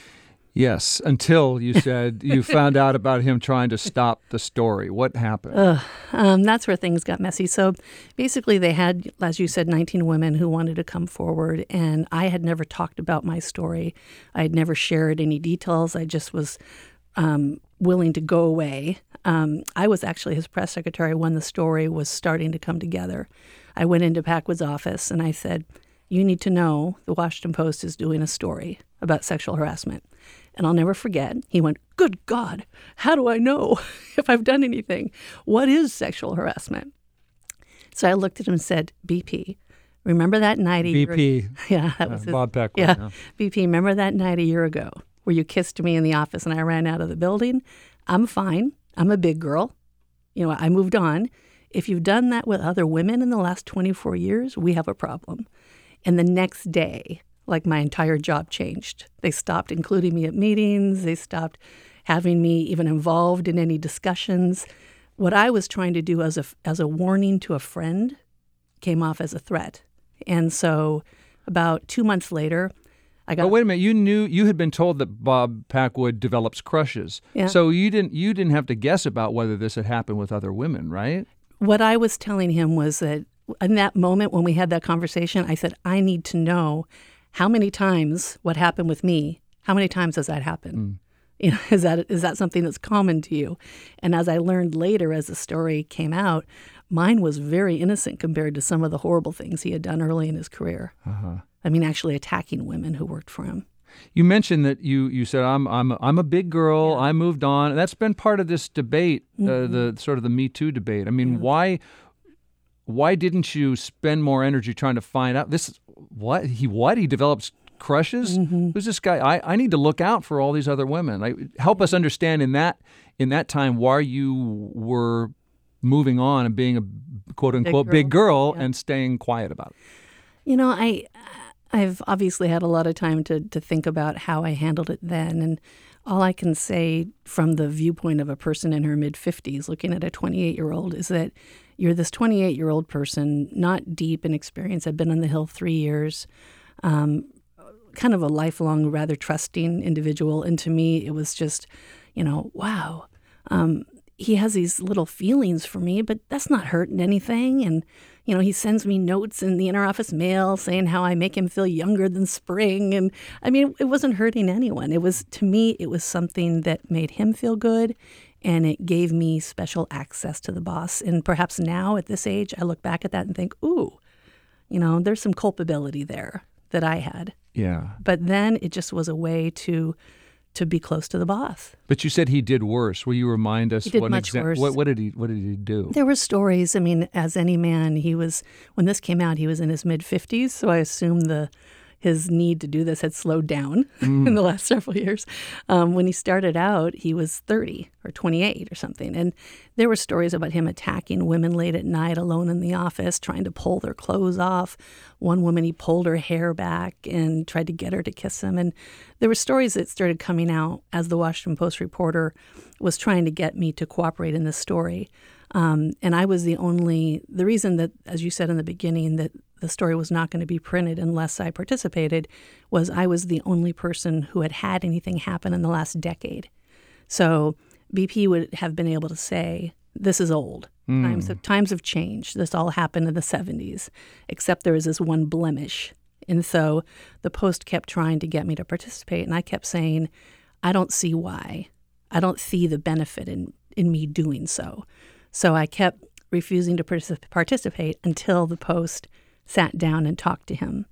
Yes, until you said you found out about him trying to stop the story. What happened? Uh, um, that's where things got messy. So basically they had, as you said, nineteen women who wanted to come forward, and I had never talked about my story. I had never shared any details. I just was um, willing to go away. Um, I was actually his press secretary when the story was starting to come together. I went into Packwood's office and I said, you need to know the Washington Post is doing a story about sexual harassment. And I'll never forget, he went, good God, how do I know if I've done anything? What is sexual harassment? So I looked at him and said, B P, remember that night a year ago? B P. Yeah, that was uh, his, Bob Packwood. Yeah, yeah, B P, remember that night a year ago where you kissed me in the office and I ran out of the building? I'm fine. I'm a big girl. You know, I moved on. If you've done that with other women in the last twenty-four years, we have a problem. And the next day, like my entire job changed. They stopped including me at meetings. They stopped having me even involved in any discussions. What I was trying to do as a, as a warning to a friend came off as a threat. And so about two months later, I got... But wait a minute, you knew, you had been told that Bob Packwood develops crushes. Yeah. So you didn't, you didn't have to guess about whether this had happened with other women, right? What I was telling him was that in that moment when we had that conversation, I said, I need to know how many times what happened with me, how many times has that happened? Mm. You know, is that is that something that's common to you? And as I learned later, as the story came out, mine was very innocent compared to some of the horrible things he had done early in his career. Uh-huh. I mean, actually attacking women who worked for him. You mentioned that you, you said, I'm I'm I'm a big girl, yeah. I moved on. And that's been part of this debate, mm-hmm. uh, the sort of the Me Too debate. I mean, yeah. why why didn't you spend more energy trying to find out this? What he what he develops crushes? Mm-hmm. Who's this guy? I, I need to look out for all these other women. Like, help us understand in that in that time why you were moving on and being a quote unquote big girl, big girl yeah. and staying quiet about it. You know, I I've obviously had a lot of time to to think about how I handled it then, and all I can say from the viewpoint of a person in her mid fifties looking at a twenty-eight year old is that you're this twenty-eight year old person, not deep in experience. I've been on the Hill three years, um, kind of a lifelong, rather trusting individual. And to me, it was just, you know, wow, um, he has these little feelings for me, but that's not hurting anything. And, you know, he sends me notes in the interoffice mail saying how I make him feel younger than spring. And I mean, it wasn't hurting anyone. It was, to me, it was something that made him feel good. And it gave me special access to the boss. And perhaps now at this age, I look back at that and think, ooh, you know, there's some culpability there that I had. Yeah. But then it just was a way to to be close to the boss. But you said he did worse. Will you remind us? He did what much exa- worse. What, what did he What did he do? There were stories. I mean, as any man, he was when this came out, he was in his mid fifties. So I assume the his need to do this had slowed down mm. in the last several years. Um, when he started out, he was thirty or twenty-eight or something. And there were stories about him attacking women late at night alone in the office, trying to pull their clothes off. One woman, he pulled her hair back and tried to get her to kiss him. And there were stories that started coming out as the Washington Post reporter was trying to get me to cooperate in this story. Um, and I was the only, the reason that, as you said in the beginning, that the story was not going to be printed unless I participated was I was the only person who had had anything happen in the last decade. So B P would have been able to say, this is old. Mm. Times have, times have changed. This all happened in the seventies, except there was this one blemish. And so the Post kept trying to get me to participate, and I kept saying, I don't see why. I don't see the benefit in, in me doing so. So I kept refusing to particip- participate until the Post sat down and talked to him.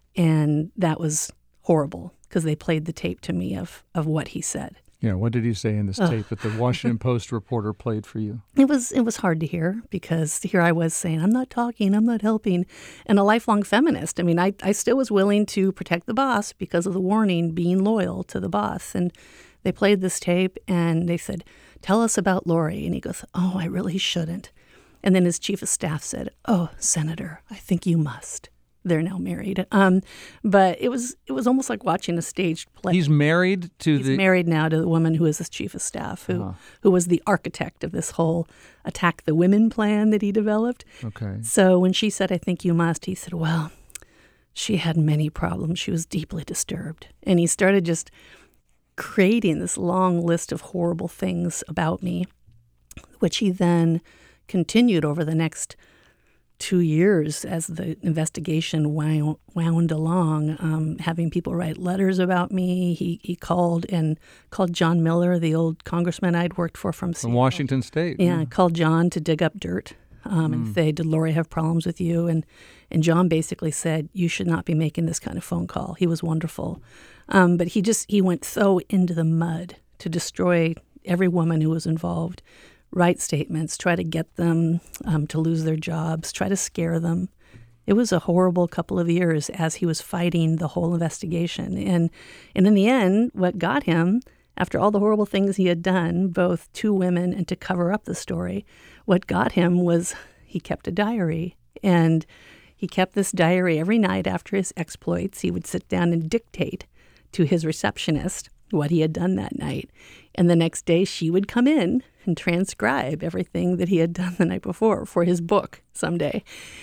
And that was horrible because they played the tape to me of, of what he said. Yeah, what did he say in this Ugh. tape that the Washington Post reporter played for you? It was it was hard to hear because here I was saying, I'm not talking, I'm not helping, and a lifelong feminist. I mean, I, I still was willing to protect the boss because of the warning, being loyal to the boss. And they played this tape and they said, tell us about Lori. And he goes, oh, I really shouldn't. And then his chief of staff said, oh, Senator, I think you must. They're now married. Um, but it was it was almost like watching a staged play. He's married to He's the... He's married now to the woman who is his chief of staff, who, uh-huh. who was the architect of this whole Attack the Women plan that he developed. Okay. So when she said, I think you must, he said, well, she had many problems. She was deeply disturbed. And he started just creating this long list of horrible things about me, which he then continued over the next two years as the investigation wound, wound along, um, having people write letters about me. He he called and called John Miller, the old congressman I'd worked for from From Washington State. Yeah, yeah, called John to dig up dirt um, mm. and say, did Lori have problems with you? And and John basically said, you should not be making this kind of phone call. He was wonderful. Um, but he just, he went so into the mud to destroy every woman who was involved. Write statements, try to get them um, to lose their jobs, try to scare them. It was a horrible couple of years as he was fighting the whole investigation. And and in the end, what got him, after all the horrible things he had done, both to women and to cover up the story, what got him was he kept a diary. And he kept this diary every night after his exploits. He would sit down and dictate to his receptionist what he had done that night. And the next day she would come in and transcribe everything that he had done the night before for his book someday.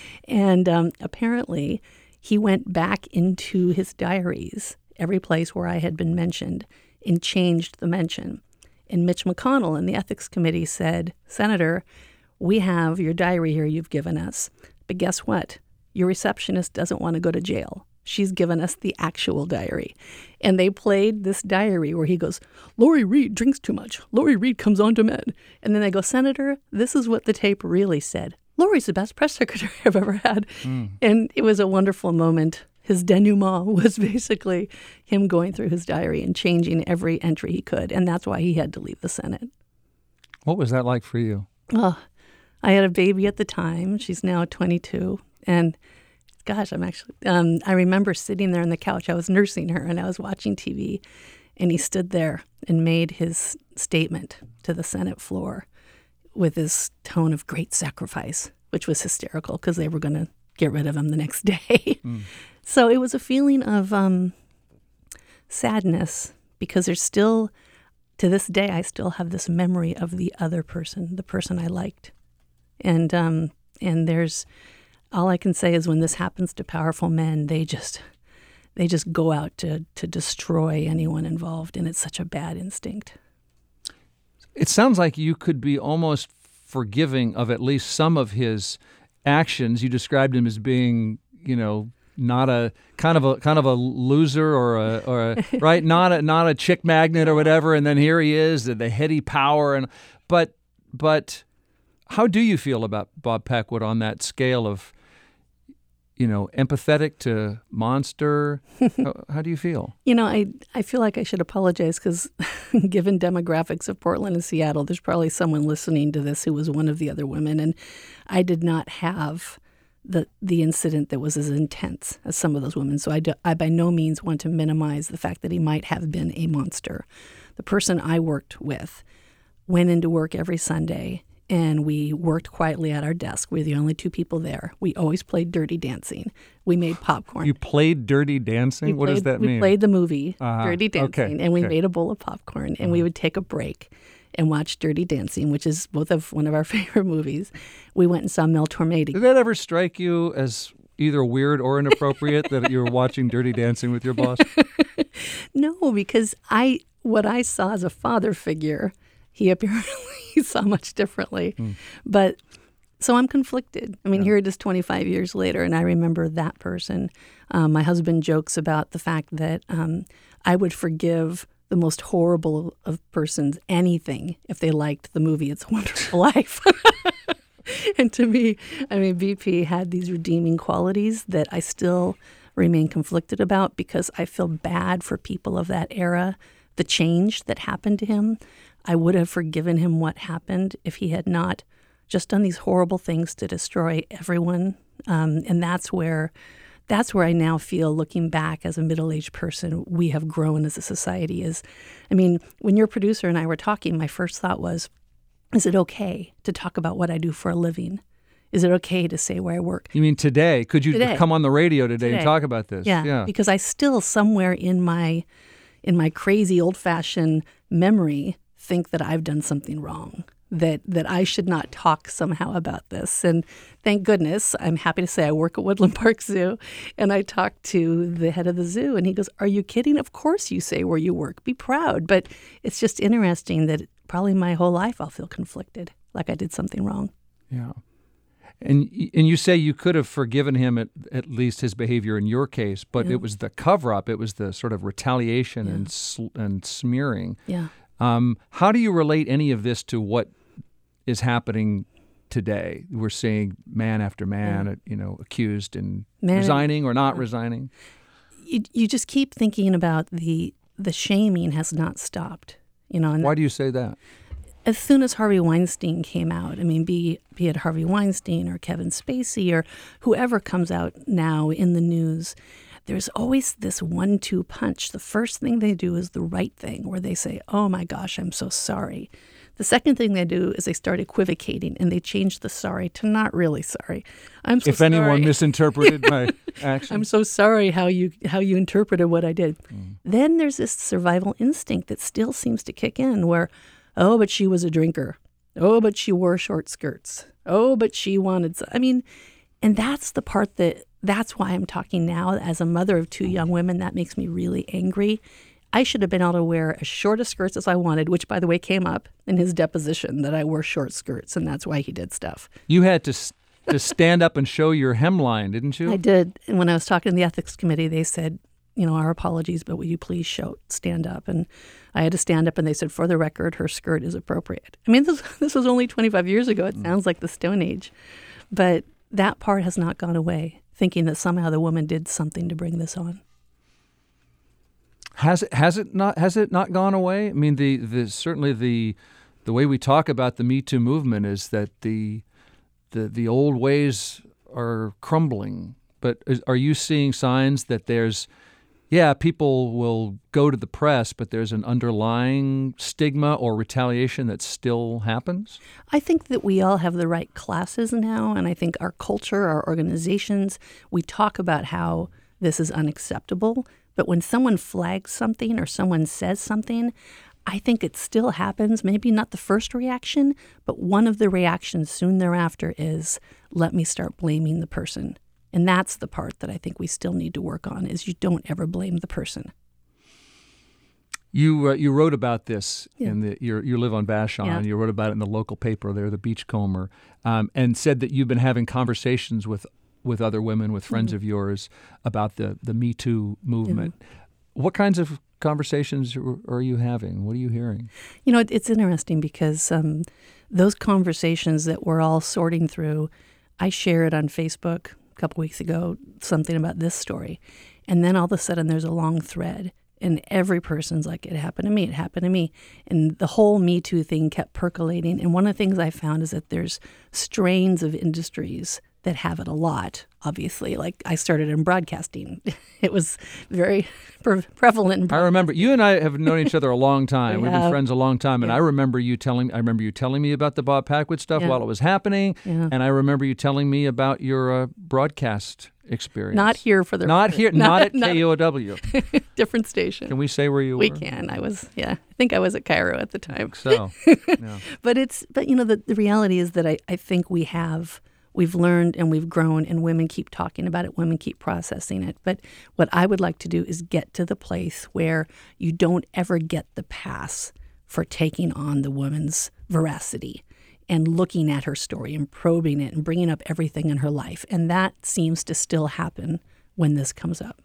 And um, apparently he went back into his diaries, every place where I had been mentioned, and changed the mention. And Mitch McConnell in the Ethics Committee said, Senator, we have your diary here you've given us, but guess what? Your receptionist doesn't want to go to jail. She's given us the actual diary. And they played this diary where he goes, Lori Reed drinks too much. Lori Reed comes on to med. And then they go, Senator, this is what the tape really said. Lori's the best press secretary I've ever had. Mm. And it was a wonderful moment. His denouement was basically him going through his diary and changing every entry he could. And that's why he had to leave the Senate. What was that like for you? Oh, I had a baby at the time. She's now twenty-two. And Gosh, I'm actually, um, I remember sitting there on the couch. I was nursing her and I was watching T V, and he stood there and made his statement to the Senate floor with his tone of great sacrifice, which was hysterical because they were going to get rid of him the next day. Mm. So it was a feeling of um, sadness because there's still, to this day, I still have this memory of the other person, the person I liked. And um, and there's, all I can say is when this happens to powerful men, they just they just go out to, to destroy anyone involved, and it's such a bad instinct. It sounds like you could be almost forgiving of at least some of his actions. You described him as being, you know, not a kind of a kind of a loser or a or a right, not a not a chick magnet or whatever, and then here he is, the, the heady power, and but but how do you feel about Bob Packwood on that scale of, you know, empathetic to monster? how, how do you feel? You know, I, I feel like I should apologize because given demographics of Portland and Seattle, there's probably someone listening to this who was one of the other women. And I did not have the the incident that was as intense as some of those women. So I, do, I by no means want to minimize the fact that he might have been a monster. The person I worked with went into work every Sunday, and we worked quietly at our desk. We were the only two people there. We always played Dirty Dancing. We made popcorn. You played Dirty Dancing? We what played, does that we mean? We played the movie uh-huh. Dirty Dancing, okay. and we okay. made a bowl of popcorn, and uh-huh. we would take a break and watch Dirty Dancing, which is both of one of our favorite movies. We went and saw Mel Tormé. Did that ever strike you as either weird or inappropriate that you were watching Dirty Dancing with your boss? No, because I what I saw as a father figure, he apparently saw much differently. Mm. But so I'm conflicted. I mean, yeah. Here it is twenty-five years later, and I remember that person. Um, my husband jokes about the fact that um, I would forgive the most horrible of persons anything if they liked the movie It's a Wonderful Life. And to me, I mean, B P had these redeeming qualities that I still remain conflicted about because I feel bad for people of that era, the change that happened to him. I would have forgiven him what happened if he had not just done these horrible things to destroy everyone. Um, and that's where That's where I now feel, looking back as a middle-aged person, we have grown as a society. Is, I mean, when your producer and I were talking, my first thought was, is it okay to talk about what I do for a living? Is it okay to say where I work? You mean today? Could you today. come on the radio today, today. and talk about this? Yeah, yeah, because I still somewhere in my in my crazy old-fashioned memory think that I've done something wrong. That that I should not talk somehow about this. And thank goodness, I'm happy to say I work at Woodland Park Zoo, and I talked to the head of the zoo, and he goes, are you kidding? Of course you say where you work. Be proud. But it's just interesting that probably my whole life I'll feel conflicted, like I did something wrong. Yeah. And and you say you could have forgiven him at, at least his behavior in your case, but yeah. It was the cover-up. It was the sort of retaliation yeah. and sl- and smearing. Yeah. Um, how do you relate any of this to what is happening today? We're seeing man after man, yeah. you know, accused and man, resigning or not yeah. resigning. You you just keep thinking about the the shaming has not stopped. You know. And why do you say that? As soon as Harvey Weinstein came out, I mean, be be it Harvey Weinstein or Kevin Spacey or whoever comes out now in the news, there's always this one two punch. The first thing they do is the right thing, where they say, "Oh my gosh, I'm so sorry." The second thing they do is they start equivocating, and they change the sorry to not really sorry. I'm so if sorry. anyone misinterpreted my action. I'm so sorry how you how you interpreted what I did. Mm. Then there's this survival instinct that still seems to kick in where, oh, but she was a drinker. Oh, but she wore short skirts. Oh, but she wanted, I mean, and that's the part that, that's why I'm talking now as a mother of two young women. That makes me really angry. I should have been able to wear as short a skirts as I wanted, which, by the way, came up in his deposition that I wore short skirts, and that's why he did stuff. You had to to stand up and show your hemline, didn't you? I did. And when I was talking to the ethics committee, they said, you know, our apologies, but will you please show, stand up? And I had to stand up, and they said, for the record, her skirt is appropriate. I mean, this, this was only twenty-five years ago. It sounds like the Stone Age. But that part has not gone away, thinking that somehow the woman did something to bring this on. Has it has it not has it not gone away? I mean, the, the certainly the the way we talk about the Me Too movement is that the the the old ways are crumbling. But is, are you seeing signs that there's, yeah, people will go to the press, but there's an underlying stigma or retaliation that still happens? I think that we all have the right classes now, and I think our culture, our organizations, we talk about how this is unacceptable. But when someone flags something or someone says something, I think it still happens. Maybe not the first reaction, but one of the reactions soon thereafter is, let me start blaming the person. And that's the part that I think we still need to work on, is you don't ever blame the person. You uh, you wrote about this yeah. in the you you live on Vashon. Yeah. You wrote about it in the local paper there, the Beachcomber, um, and said that you've been having conversations with with other women, with friends mm-hmm. of yours, about the, the Me Too movement. Yeah. What kinds of conversations are you having? What are you hearing? You know, it, it's interesting because um, those conversations that we're all sorting through, I share it on Facebook a couple weeks ago something about this story. And then all of a sudden there's a long thread. And every person's like, it happened to me, it happened to me. And the whole Me Too thing kept percolating. And one of the things I found is that there's strains of industries that have it a lot, obviously. Like I started in broadcasting. It was very pre- prevalent. In I remember, you and I have known each other a long time. We We've been have. friends a long time. And Yeah. I remember you telling I remember you telling me about the Bob Packwood stuff Yeah. while it was happening. Yeah. And I remember you telling me about your uh, broadcast experience. Not here for the Not record. here, not, at K U O W. Different station. Can we say where you We were? can. I was, yeah. I think I was at Cairo at the time. So, yeah. But it's, but you know, the, the reality is that I, I think we have, we've learned and we've grown, and women keep talking about it, women keep processing it. But what I would like to do is get to the place where you don't ever get the pass for taking on the woman's veracity and looking at her story and probing it and bringing up everything in her life. And that seems to still happen when this comes up.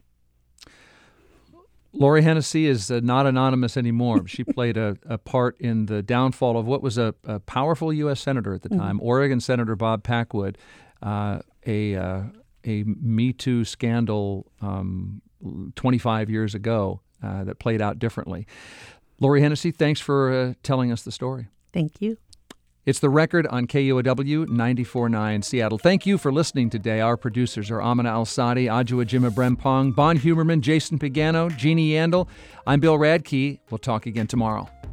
Lori Hennessy is uh, not anonymous anymore. She played a, a part in the downfall of what was a, a powerful U S senator at the time, mm-hmm. Oregon Senator Bob Packwood, uh, a uh, a Me Too scandal um, twenty-five years ago uh, that played out differently. Lori Hennessy, thanks for uh, telling us the story. Thank you. It's The Record on K U O W ninety-four point nine Seattle. Thank you for listening today. Our producers are Amina Al-Sadi, Adjoa Jima Brempong, Bon Humerman, Jason Pagano, Jeannie Yandel. I'm Bill Radke. We'll talk again tomorrow.